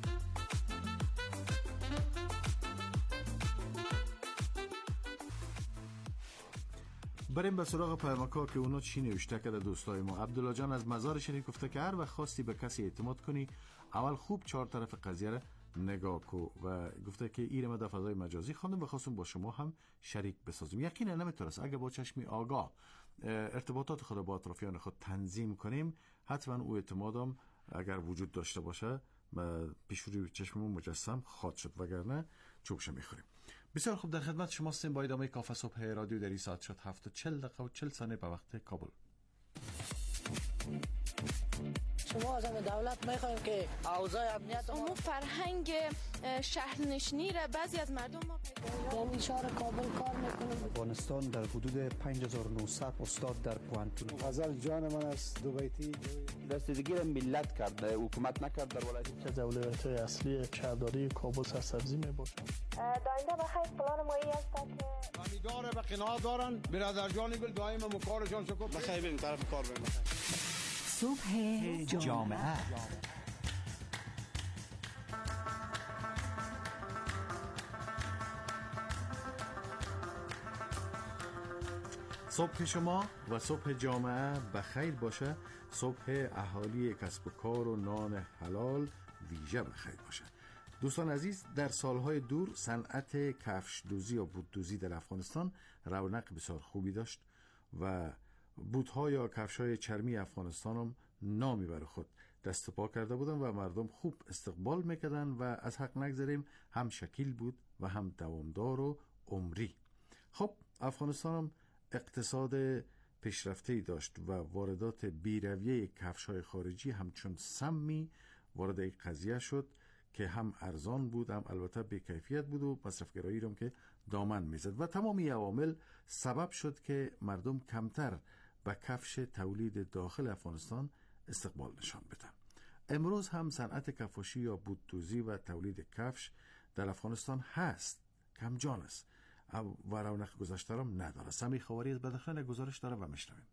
بریم به سراغ پیامک‌ها که اونا چی نوشته کرده دوستای ما. عبدالله جان از مزار شریف گفته که هر وقت خواستی به کسی اعتماد کنی اول خوب چهار طرف قضیه را نگاه کو و گفته که ایره ما در فضای مجازی خواندم و خواستم با شما هم شریک بسازیم. یقینا نمیتونست اگه با چشمی آگاه ارتباطات خود با اطرافیان خود تنظیم کنیم، حتما او اعتمادم اگر وجود داشته باشه پیش روی چشممون مجسم خواهد شد، وگرنه چوبش میخوریم. بسیار خوب، در خدمت شما هستیم با ادامه کافه صبح رادیو دری. ساعت شد هفت و چل دقیقه و چل ثانیه به وقت کابل. شما از دولت میخوایم که اوضاع امنیت ما فرهنگ شهرنشینی را بعضی از مردم ما یعنی شهر کابل کار میکنه. افغانستان در حدود پنج هزار و نهصد استاد در پوانتون. غزل جان من است دو بیتی دستگیری ملت کرد، حکومت نکرد در ولایت که اولویت اصلی شهرداری کابل سرسبزی میباشه. داینده بخیر پلان ما ای است که امیدواره به قناعت دارن برادر جانی گل دائما مکارشان شکر بخیر بریم طرف کار بریم. صبح جامعه صبح شما و صبح جامعه بخیر باشه. صبح اهالی کسب و کار و نان حلال ویژه بخیر باشه. دوستان عزیز، در سالهای دور صنعت کفش دوزی یا بوت دوزی در افغانستان رونق بسیار خوبی داشت و بوت‌ها یا کفش‌های چرمی افغانستان هم نامی بر خود دست پا کرده بودن و مردم خوب استقبال میکردن و از حق نگذاریم هم شکیل بود و هم دوامدار و عمری. خب افغانستان هم اقتصاد پیشرفته‌ای داشت و واردات بی‌رویه کفش‌های خارجی همچون سمی وارد این قضیه شد که هم ارزان بود هم البته بی کیفیت بود و مصرفگرایی رو که دامن میزد و تمامی عوامل سبب شد که مردم کمتر به کفش تولید داخل افغانستان استقبال نشان بدن. امروز هم صنعت کفاشی یا بوت‌دوزی و تولید کفش در افغانستان هست، کم جان است و رونق گذشته را نداره. سمی خواری از بدخشان گزارش داره و میشنویم.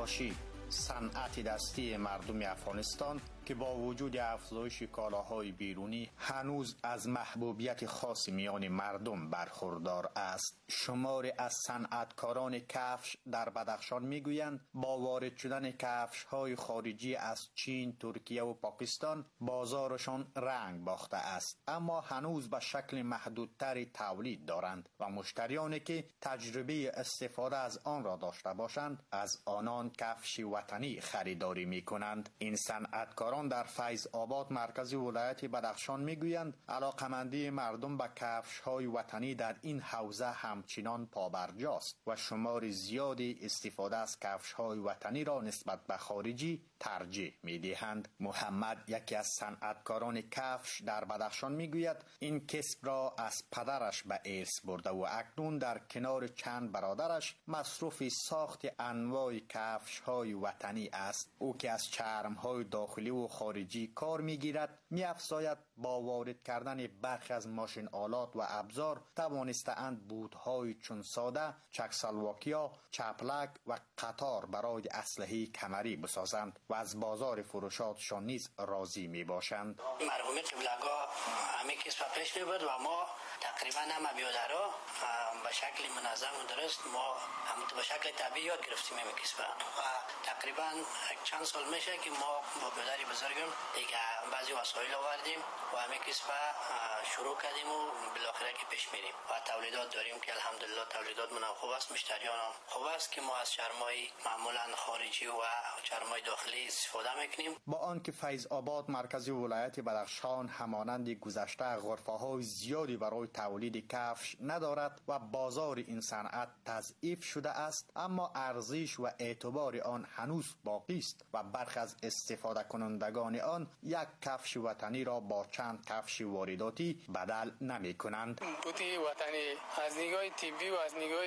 نقاشی صنعت دستی مردم افغانستان که با وجود افزایش کالاهای بیرونی هنوز از محبوبیت خاص میان مردم برخوردار است. شماری از صنعتکاران کفش در بدخشان میگویند با وارد شدن کفش‌های خارجی از چین، ترکیه و پاکستان بازارشان رنگ باخته است، اما هنوز به شکل محدودتری تولید دارند و مشتریانی که تجربه استفاده از آن را داشته باشند از آنان کفش وطنی خریداری میکنند. این صنعتکاران در فیض آباد مرکز ولایت بدخشان میگویند علاقمندی مردم به کفش‌های وطنی در این حوزه همچنان پابرجاست و شمار زیادی استفاده از کفش‌های وطنی را نسبت به خارجی ترجیح میدهند. محمد، یکی از صنعتکاران کفش در بدخشان، میگوید این کسب را از پدرش به ارث برده و اکنون در کنار چند برادرش مصروف ساخت انواع کفش‌های وطنی است. او که از چرم‌های داخلی و خارجی کار میگیرد می‌افزاید با وارد کردن برخی از ماشین آلات و ابزار توانسته‌اند بوت‌های چون ساده، چکسلواکیا، چپلک و قطار برای اسلحه کمری بسازند و از بازار فروشاتشان نیز راضی میباشند. مرحوم قبله‌گاه همه کسب پیش میبرد و ما تقریبا همه بیادرها به شکل منظم و درست ما هم به شکل طبیعی یاد گرفتیم این کسب و تقریبا چند سال میشه که ما با بیادری بزرگم دیگه بعضی وسایل آوردیم و همه کسب شروع کردیم و بالاخره که پیش میریم و تولیدات داریم که الحمدلله تولیدات من خوب است، مشتریان هم خوب است که ما از چرمای معمولا خارجی و چرمای داخلی استفاده میکنیم. با آنکه فیض آباد مرکز ولایت بدخشان همانند گذشته غرفه‌های زیادی برای تولید کفش ندارد و بازار این صنعت تضعیف شده است، اما ارزش و اعتبار آن هنوز باقی است و برخی از استفاده کنندگان آن یک کفش وطنی را با چند کفش وارداتی بدل نمی کنند. بوتی وطنی از نگاه طبی و از نگاه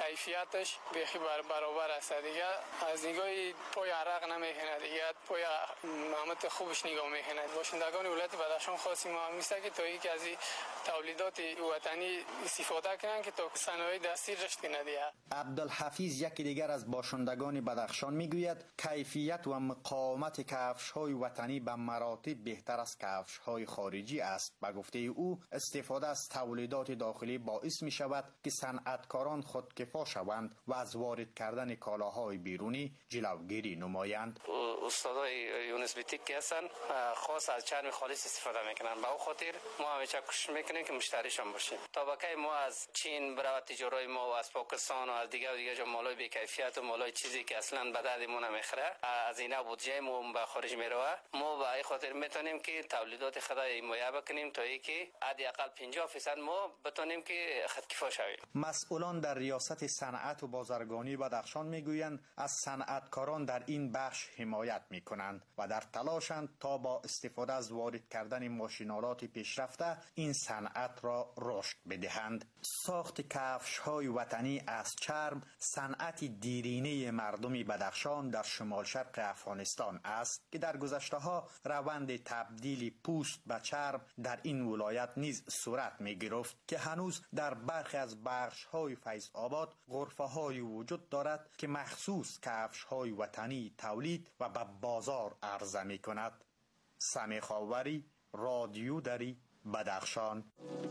کیفیتش بیخی بر برابر است دیگه، از نگاه پای عرق نمیکنه دیگه، پای محمد خوبش نگاه میکنه. باشندگان ولایت بدخشان خاصی ما همیست که تا یک از تولیدات وطنی استفاده کنن که تا صنایع دستی رشد کنه دیگه. عبدالحفیظ، یکی دیگر از باشندگان بدخشان، میگوید کیفیت و مقاومت کفش‌های وطنی به مراتب بهتر از کفش‌های خارجی است. به گفته او استفاده از تولیدات داخلی باعث می شود که صنعتکاران خودکفا شوند و از وارد کردن کالاهای بیرونی جلوگیری نمایند. استادای یونس بیتیک که هستن خاص از چرم خالص استفاده میکنن، به او خاطر ما همیشه کوشش میکنیم که مشتریشان باشیم تا بقیه ما از چین برای تجارای ما و از پاکستان و از دیگه و دیگه جا مالای بی کیفیت و مالای چیزی که اصلا به دردمون نمیخوره از اینا بودجه ما به خارج میروه. ما به این خاطر میتونیم که تولیدات خود حمایت بکنیم تا اینکه حداقل پنجاه درصد ما بتونیم که خودکفا شویم. مسئولان در ریاست صنعت و بازرگانی بدخشان میگویند از صنعتکاران در این بخش حمایت میکنند و در تلاشند تا با استفاده از وارد کردن ماشینالات پیشرفته این صنعت را رشد بدهند. ساخت کفش‌های وطنی از چرم صنعت دیرینه مردم بدخشان در شمال شرق افغانستان است که در گذشته‌ها روند تبدیل پوست به چرم در این ولایت نیز صورت می‌گرفت که هنوز در برخی از بخش‌های فیض آباد غرفه‌های وجود دارد که مخصوص کفش‌های وطنی تولید و به بازار عرضه می‌کند. سمی خاوری، رادیو دری، بدخشان.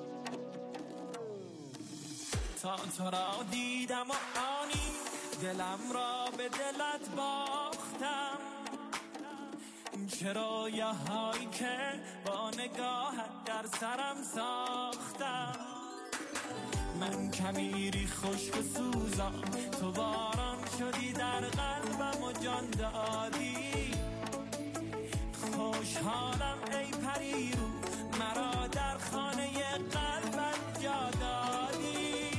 تا تو را دیدم و آنی دلم را به دلت باختم، چرا یه هایی که با نگاهت در سرم ساختم. من کمیری خشک سوزم، تو باران شدی در قلبم و جان دادی. خوشحالم ای پریرو مرا در خانه قلبت جا دادی.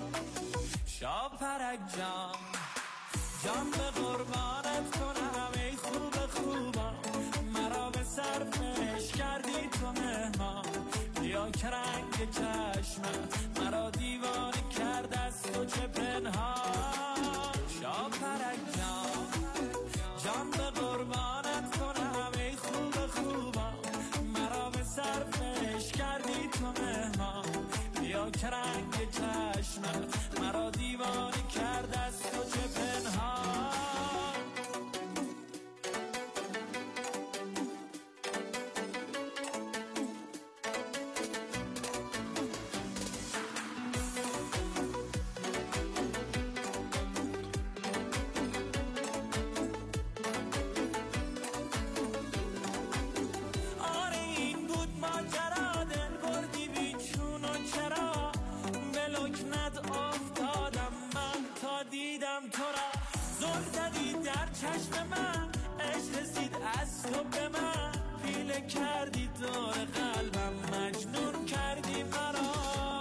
شاپرک جان جان به قربانت کنم ای خوب خوبم، مرا به صرفش کردی تو مهمان. یا که رنگ چشمت مرا دیوانه کرد از تو چه پنهان. شاپرک جان جان به قربانت کنم ای خوب خوبم، مرا به صرفش کردی تو مهمان. یا که رنگ چشمت مرا دیوانه کرد از تو چه پنهان. گریه کردی دور قلبم مجنون کردی مرا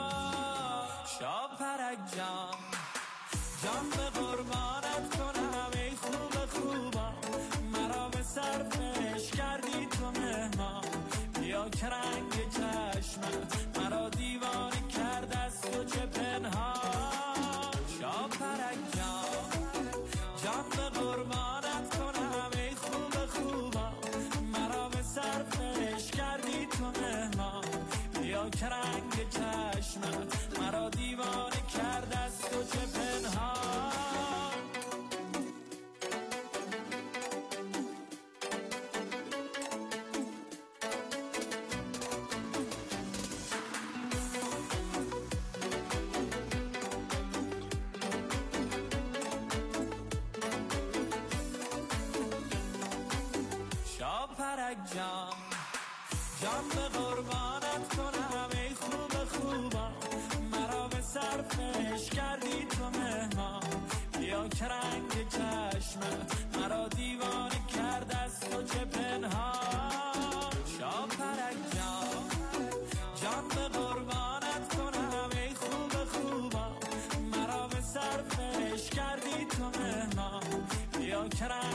شاپرک جان جان به قربانت کنم ای خوب خوبا مرا به صرفش کردی تو مهمان بیا که رنگ چشمت مرا دیوانه کرد از تو چه پنهان شاپرک جان جان به قربانت کنم ای خوب خوبا مرا به صرفش کردی تو مهمان بیا که رنگ چشمت مرا دیوانه کرد از تو چه پنهان شاپرک جان جان به قربانت کنم ای خوب خوبا مرا به صرفش کردی تو مهمان بیا که رنگ چشمت مرا دیوانه کرد از تو چه پنهان شاپرک جان جان به قربانت کنم ای خوب خوبا مرا به صرفش کردی تو مهمان بیا که